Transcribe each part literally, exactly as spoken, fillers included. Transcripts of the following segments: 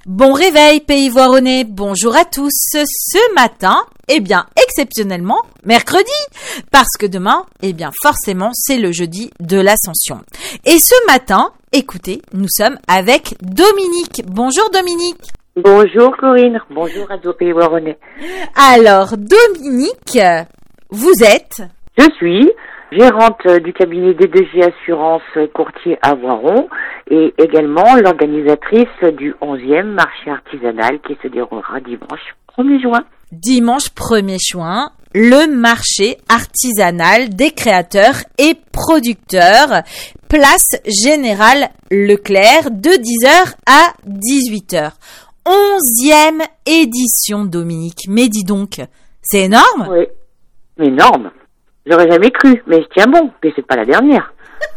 Bon réveil, Pays Voironnais, bonjour à tous. Ce matin, eh bien, exceptionnellement, mercredi, parce que demain, eh bien, forcément, c'est le jeudi de l'Ascension. Et ce matin, écoutez, nous sommes avec Dominique. Bonjour Dominique. Bonjour Corinne, bonjour Radio Pays Voironnais. Alors, Dominique, vous êtes... Je suis gérante du cabinet D deux G Assurance Courtier à Voiron et également l'organisatrice du onzième marché artisanal qui se déroulera dimanche premier juin. Dimanche premier juin, le marché artisanal des créateurs et producteurs, place Générale Leclerc de dix heures à dix-huit heures. onzième édition, Dominique. Mais dis donc, c'est énorme? Oui, énorme. J'aurais jamais cru, mais je tiens bon, mais c'est pas la dernière.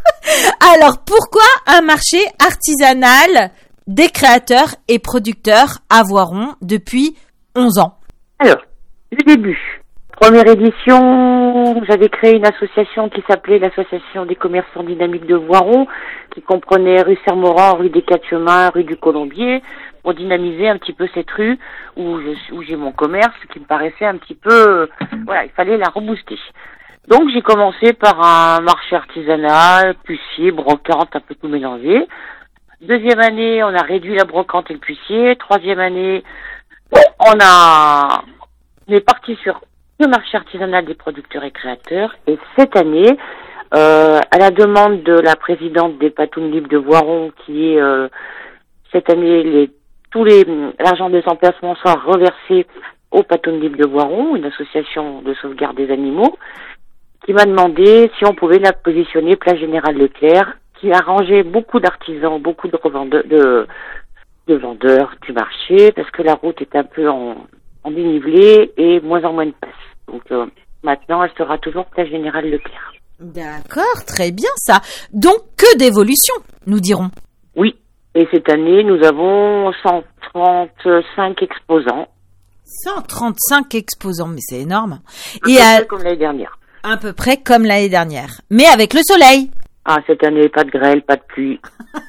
Alors, pourquoi un marché artisanal des créateurs et producteurs à Voiron depuis onze ans? Alors, du début. Première édition, j'avais créé une association qui s'appelait l'Association des commerçants dynamiques de Voiron, qui comprenait rue Sermoran, rue des Quatre Chemins, rue du Colombier, pour dynamiser un petit peu cette rue où, je, où j'ai mon commerce, qui me paraissait un petit peu... Voilà, il fallait la rebooster. Donc j'ai commencé par un marché artisanal, pucier, brocante, un peu tout mélangé. Deuxième année, on a réduit la brocante et le pucier. Troisième année, on a on est parti sur le marché artisanal des producteurs et créateurs. Et cette année, euh, à la demande de la présidente des Patounes Libres de Voiron, qui est euh, cette année, les, tous les l'argent des emplacements sera reversé aux Patounes Libres de Voiron, une association de sauvegarde des animaux, qui m'a demandé si on pouvait la positionner place Générale Leclerc, qui arrangeait beaucoup d'artisans, beaucoup de revendeurs, de, de vendeurs du marché, parce que la route est un peu en, en dénivelé et moins en moins de place. Donc euh, maintenant, elle sera toujours place Générale Leclerc. D'accord, très bien ça. Donc que d'évolution, nous dirons. Oui, et cette année, nous avons cent trente-cinq exposants. cent trente-cinq exposants, mais c'est énorme. Et à... comme l'année dernière. À peu près comme l'année dernière, mais avec le soleil. Ah, cette année, pas de grêle, pas de pluie.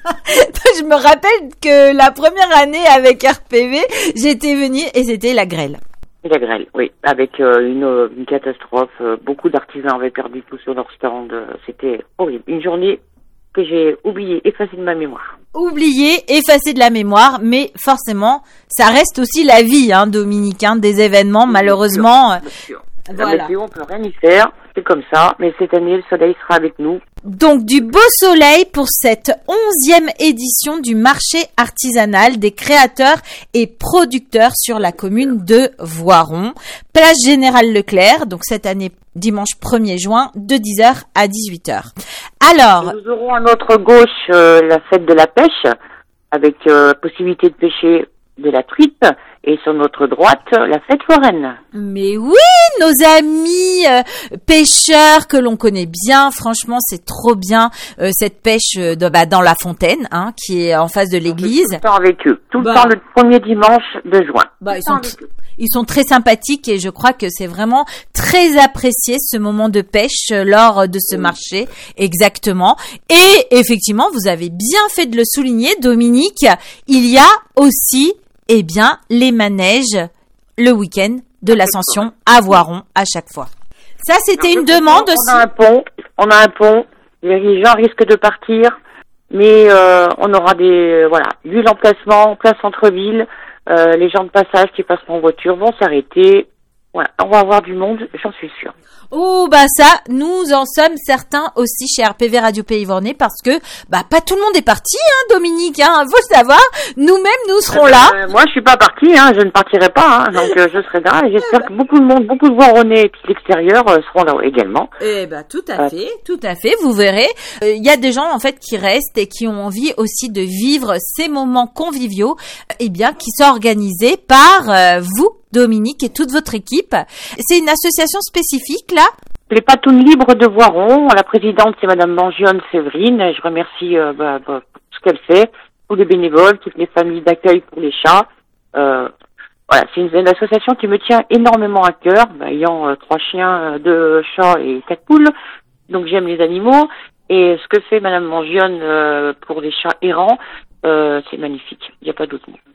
Je me rappelle que la première année avec R P V, j'étais venue et c'était la grêle. La grêle, oui, avec euh, une, une catastrophe. Euh, beaucoup d'artisans avaient perdu tout sur leur stand. Euh, c'était horrible. Une journée que j'ai oubliée, effacée de ma mémoire. Oubliée, effacée de la mémoire, mais forcément, ça reste aussi la vie, hein, Dominique, hein, des événements, bien malheureusement. Sûr, bien sûr. Voilà. La météo, on peut rien y faire, c'est comme ça, mais cette année, le soleil sera avec nous. Donc, du beau soleil pour cette onzième édition du marché artisanal des créateurs et producteurs sur la commune de Voiron. Place Générale Leclerc, donc cette année, dimanche premier juin, de dix heures à dix-huit heures. Alors... Nous aurons à notre gauche euh, la fête de la pêche, avec euh, possibilité de pêcher de la truite, et sur notre droite, la fête foraine. Mais oui, nos amis euh, pêcheurs que l'on connaît bien, franchement, c'est trop bien euh, cette pêche euh, de, bah, dans la fontaine, hein, qui est en face de l'église. Tout le temps avec eux, tout bah, le temps le premier dimanche de juin. Bah, ils sont, t- ils sont très sympathiques et je crois que c'est vraiment très apprécié ce moment de pêche euh, lors de ce oui. marché, exactement. Et effectivement, vous avez bien fait de le souligner, Dominique, il y a aussi eh bien, les manèges le week-end de l'Ascension à Voiron à chaque fois. Ça, c'était une demande aussi. On a un pont, on a un pont. Les gens risquent de partir, mais euh, on aura des, voilà, vu l'emplacement, plein centre-ville, euh, les gens de passage qui passeront en voiture vont s'arrêter. Voilà, on va avoir du monde, j'en suis sûre. Oh bah ça, nous en sommes certains aussi chez R P V Radio Pays Voironnais parce que bah pas tout le monde est parti, hein, Dominique, hein, faut le savoir. Nous-mêmes nous serons euh, là. Euh, moi je suis pas partie, hein, je ne partirai pas, hein, donc euh, je serai là et j'espère que beaucoup de monde, beaucoup de Voironnais et puis l'extérieur euh, seront là également. Eh bah tout à euh, fait, tout à fait. Vous verrez, il euh, y a des gens en fait qui restent et qui ont envie aussi de vivre ces moments conviviaux, eh bien qui sont organisés par euh, vous. Dominique et toute votre équipe. C'est une association spécifique, là? Les Patounes Libres de Voiron. La présidente, c'est Madame Mangione Séverine. Je remercie euh, bah, bah, tout ce qu'elle fait, tous les bénévoles, toutes les familles d'accueil pour les chats. Euh, voilà, c'est une, une association qui me tient énormément à cœur, bah, ayant euh, trois chiens, euh, deux chats et quatre poules. Donc j'aime les animaux. Et ce que fait Madame Mangione euh, pour les chats errants, euh, c'est magnifique. Il n'y a pas d'autre mot.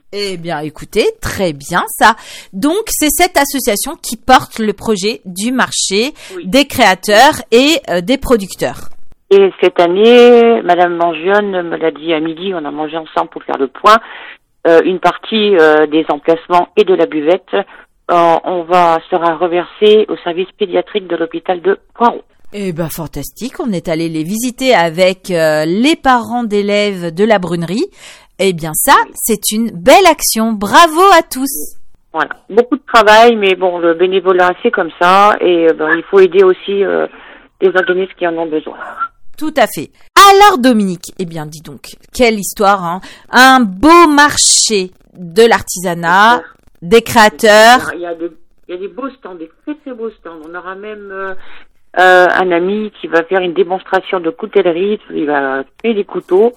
Eh bien, écoutez, très bien ça. Donc, c'est cette association qui porte le projet du marché oui. des créateurs et euh, des producteurs. Et cette année, Madame Mangione me l'a dit à midi, on a mangé ensemble pour faire le point, euh, une partie euh, des emplacements et de la buvette, euh, on va sera reversée au service pédiatrique de l'hôpital de Poiron. Eh ben fantastique, on est allé les visiter avec euh, les parents d'élèves de la Brunerie. Eh bien ça, c'est une belle action. Bravo à tous. Voilà, beaucoup de travail, mais bon, le bénévolat c'est comme ça, et ben, il faut aider aussi euh, les organismes qui en ont besoin. Tout à fait. Alors Dominique, eh bien dis donc, quelle histoire, hein. Un beau marché de l'artisanat, des créateurs. Il y a des, il y a des beaux stands, des très très beaux stands. On aura même euh, euh, un ami qui va faire une démonstration de coutellerie, il va créer des couteaux.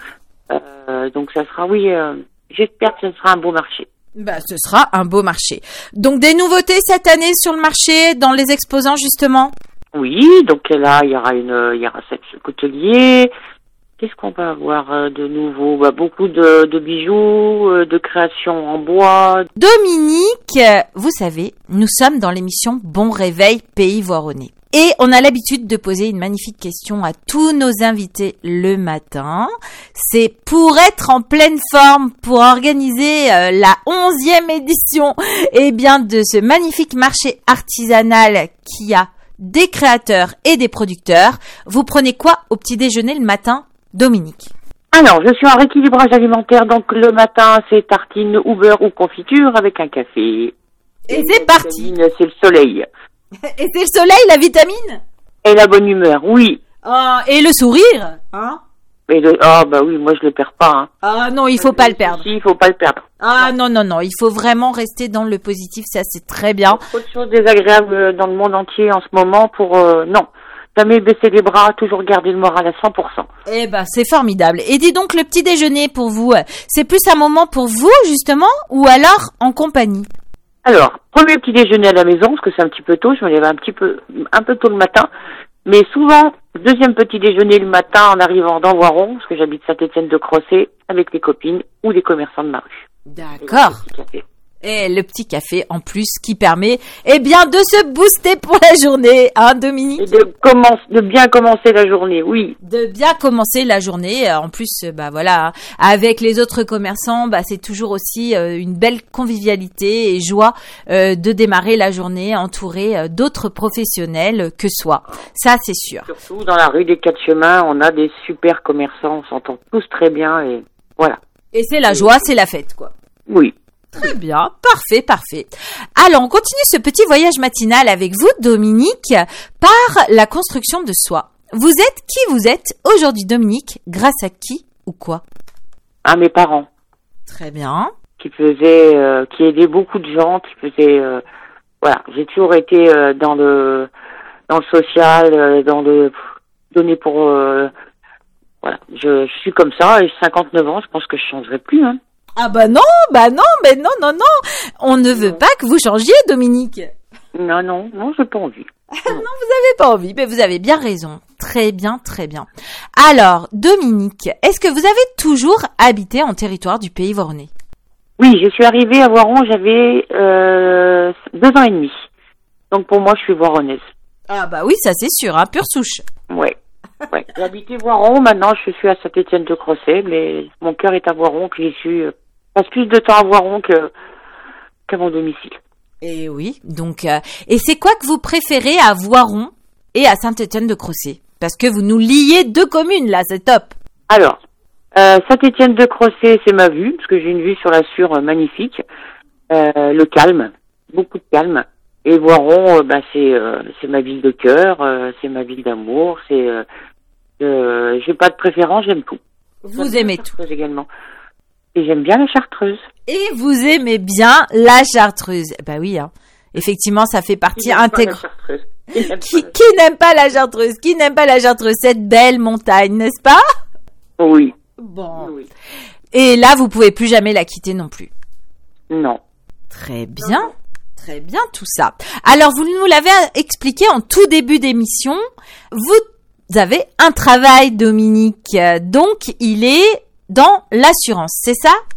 Euh, donc ça sera, oui, euh, j'espère que ce sera un beau marché. Bah, ce sera un beau marché. Donc des nouveautés cette année sur le marché, dans les exposants justement. Oui, donc là il y aura une, il y aura cette coutelier. Qu'est-ce qu'on va avoir euh, de nouveau? Bah, beaucoup de, de bijoux, euh, de créations en bois. Dominique, vous savez, nous sommes dans l'émission Bon Réveil Pays Voironnais. Et on a l'habitude de poser une magnifique question à tous nos invités le matin. C'est pour être en pleine forme, pour organiser euh, la onzième édition, eh bien, de ce magnifique marché artisanal qui a des créateurs et des producteurs. Vous prenez quoi au petit déjeuner le matin, Dominique? Alors, je suis en rééquilibrage alimentaire, donc le matin, c'est tartine ou beurre ou confiture avec un café. Et, et c'est parti. C'est le soleil. Et c'est le soleil, la vitamine? Et la bonne humeur, oui. Oh, et le sourire, hein? Et le, ah, bah oui, moi je le perds pas, hein. Ah non, il faut pas le perdre. Si, il faut pas le perdre. Ah non, non, non, il faut vraiment rester dans le positif, ça c'est très bien. Il y a trop de choses désagréables dans le monde entier en ce moment pour, euh, non. Jamais baisser les bras, toujours garder le moral à cent pour cent. Eh ben, c'est formidable. Et dis donc, le petit déjeuner pour vous, c'est plus un moment pour vous, justement, ou alors en compagnie? Alors, premier petit déjeuner à la maison, parce que c'est un petit peu tôt, je me lève un petit peu, un peu tôt le matin, mais souvent, deuxième petit déjeuner le matin en arrivant dans Voiron, parce que j'habite Saint-Étienne-de-Crossé, avec les copines ou des commerçants de ma rue. D'accord. Et le petit café en plus qui permet, eh bien, de se booster pour la journée, hein, Dominique? Et de commencer, de bien commencer la journée, oui. De bien commencer la journée. En plus, bah voilà, hein, avec les autres commerçants, bah c'est toujours aussi euh, une belle convivialité et joie euh, de démarrer la journée entouré euh, d'autres professionnels que soi. Ça, c'est sûr. Surtout dans la rue des Quatre Chemins, on a des super commerçants, on s'entend tous très bien et voilà. Et c'est la joie, c'est la fête, quoi. Oui. Très bien, parfait, parfait. Alors, on continue ce petit voyage matinal avec vous, Dominique, par la construction de soi. Vous êtes qui vous êtes aujourd'hui, Dominique, grâce à qui ou quoi? À mes parents. Très bien. Qui faisaient, euh, qui aidaient beaucoup de gens, qui faisaient, euh, voilà, j'ai toujours été euh, dans le, dans le social, euh, dans le donner pour, euh, voilà, je, je suis comme ça, et cinquanteneuf ans, je pense que je changerai plus, hein. Ah bah non, bah non, mais non, non, non. On ne veut non. pas que vous changiez, Dominique. Non, non, non, j'ai pas envie. non, vous avez pas envie, mais vous avez bien raison. Très bien, très bien. Alors, Dominique, est-ce que vous avez toujours habité en territoire du Pays Voironnais? Oui, je suis arrivée à Voiron, j'avais euh, deux ans et demi. Donc pour moi, je suis voironnaise. Ah bah oui, ça c'est sûr, hein, pure souche. Ouais. Ouais. J'ai habité Voiron, maintenant je suis à Saint-Étienne-de-Crossé, mais mon cœur est à Voiron, que j'y suis, euh, passe plus de temps à Voiron que, qu'à mon domicile. Et oui, donc, euh, et c'est quoi que vous préférez à Voiron et à Saint-Étienne-de-Crossé? Parce que vous nous liez deux communes, là, c'est top. Alors, euh, Saint-Étienne-de-Crossé, c'est ma vue, parce que j'ai une vue sur la Sûre euh, magnifique, euh, le calme, beaucoup de calme. Et Voiron, euh, bah, c'est, euh, c'est ma ville de cœur, euh, c'est ma ville d'amour, c'est, euh, euh, j'ai pas de préférence, j'aime tout. Vous j'aime aimez tout. Également. Et j'aime bien la chartreuse. Et vous aimez bien la chartreuse. Bah oui, hein. Effectivement, ça fait partie intégrante. Qui, qui n'aime pas la chartreuse? Qui n'aime pas la chartreuse? Cette belle montagne, n'est-ce pas? Oui. Bon. Oui. Et là, vous pouvez plus jamais la quitter non plus. Non. Très bien. Non. Très bien tout ça. Alors, vous nous l'avez expliqué en tout début d'émission. Vous avez un travail, Dominique. Donc, il est dans l'assurance, c'est ça?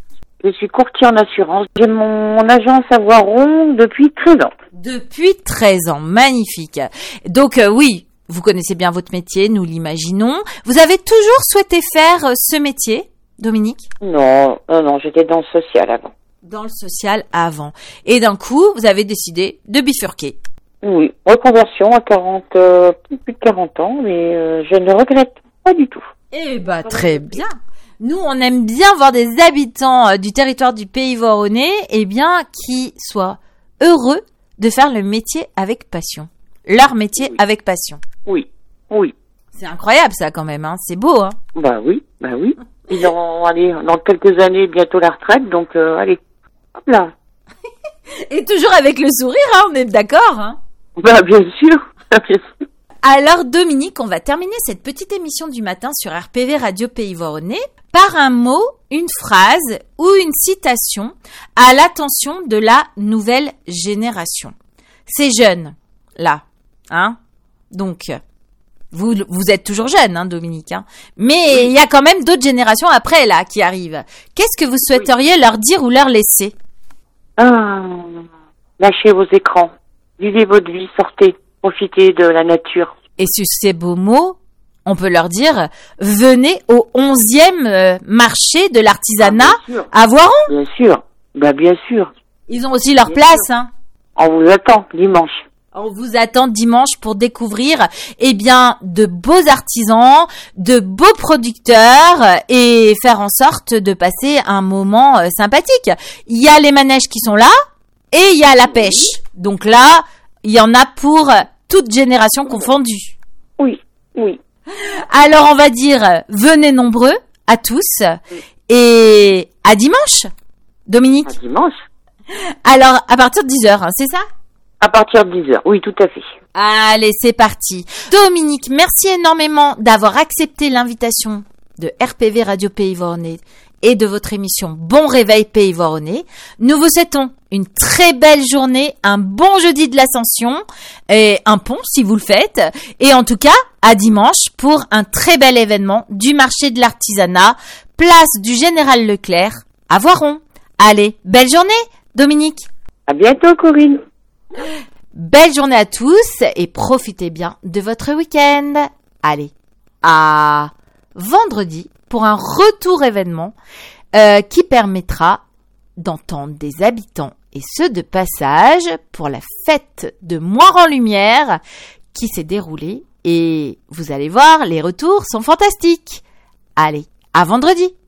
Je suis courtier en assurance. J'ai mon agence à Voiron depuis treize ans. Depuis treize ans, magnifique. Donc euh, oui, vous connaissez bien votre métier, nous l'imaginons. Vous avez toujours souhaité faire euh, ce métier, Dominique ? Non, non, non, j'étais dans le social avant. Dans le social avant. Et d'un coup, vous avez décidé de bifurquer. Oui, reconversion à quarante, euh, plus de quarante ans, mais euh, je ne regrette pas du tout. Eh ben, très bien. Nous, on aime bien voir des habitants euh, du territoire du Pays Voironnais, eh bien, qui soient heureux de faire le métier avec passion. Leur métier oui. avec passion. Oui, oui. C'est incroyable ça quand même, hein. C'est beau, hein. Bah oui, bah oui. Ils ont, allez, dans quelques années, bientôt la retraite, donc euh, allez, hop là. Et toujours avec le sourire, hein, on est d'accord, hein. Bah bien sûr, bien sûr. Alors Dominique, on va terminer cette petite émission du matin sur R P V Radio Pays Voironnais par un mot, une phrase ou une citation à l'attention de la nouvelle génération. Ces jeunes, là, hein, donc, vous, vous êtes toujours jeune, hein, Dominique, hein, mais il y a quand même d'autres générations après, là, qui arrivent. Qu'est-ce que vous souhaiteriez oui. leur dire ou leur laisser ? Ah, lâchez vos écrans, vivez votre vie, sortez, profitez de la nature. Et sur ces beaux mots, on peut leur dire, venez au onzième euh, marché de l'artisanat ah, à Voiron. Bien sûr, bah bien sûr. Ils ont aussi leur bien place, sûr. hein. On vous attend dimanche. On vous attend dimanche pour découvrir, eh bien, de beaux artisans, de beaux producteurs et faire en sorte de passer un moment euh, sympathique. Il y a les manèges qui sont là et il y a la pêche. Oui. Donc là, il y en a pour toute génération confondue. Oui, oui. Alors on va dire, venez nombreux à tous et à dimanche, Dominique. À dimanche. Alors à partir de dix heures, hein, c'est ça ? À partir de dix heures, oui, tout à fait. Allez, c'est parti. Dominique, merci énormément d'avoir accepté l'invitation de R P V Radio Pays Voironnais et de votre émission Bon Réveil Pays Voironnais. Nous vous souhaitons une très belle journée, un bon jeudi de l'Ascension et un pont si vous le faites. Et en tout cas, à dimanche pour un très bel événement du marché de l'artisanat, place du Général Leclerc à Voiron. Allez, belle journée, Dominique. À bientôt, Corinne. Belle journée à tous et profitez bien de votre week-end. Allez, à vendredi pour un retour événement euh, qui permettra d'entendre des habitants et ceux de passage pour la fête de Moire-en-Lumière qui s'est déroulée et vous allez voir, les retours sont fantastiques. Allez, à vendredi.